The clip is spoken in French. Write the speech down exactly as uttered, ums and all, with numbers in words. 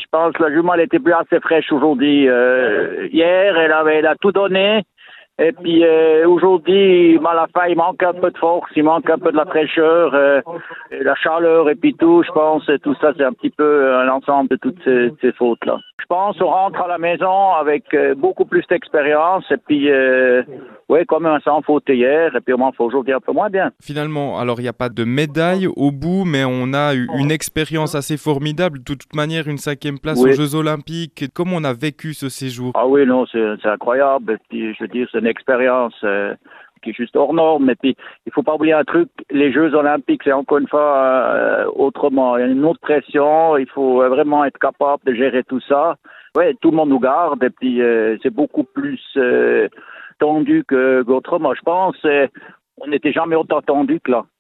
pense que la jument elle était plus assez fraîche aujourd'hui. Euh, hier, elle avait, elle a tout donné. Et puis euh, aujourd'hui, ben, la fin, il manque un peu de force, il manque un peu de la fraîcheur, euh, et la chaleur et puis tout. Je pense tout ça, c'est un petit peu un ensemble de toutes ces, ces fautes-là. Je pense on rentre à la maison avec euh, beaucoup plus d'expérience et puis euh, ouais, quand même sans faute hier et puis on m'en fait aujourd'hui un peu moins bien. Finalement, alors il n'y a pas de médaille au bout, mais on a eu une expérience assez formidable. De toute manière, une cinquième place Oui. aux Jeux Olympiques. Comment on a vécu ce séjour? Ah oui, non, c'est, c'est incroyable. Et puis, je veux dire, c'est une expérience euh, qui est juste hors norme. Et puis, il faut pas oublier un truc, les Jeux Olympiques, c'est encore une fois euh, autrement. Il y a une autre pression, il faut euh, vraiment être capable de gérer tout ça. Ouais, tout le monde nous garde et puis euh, c'est beaucoup plus euh, tendu que, qu'autrement. Je pense euh, on n'était jamais autant tendu que là.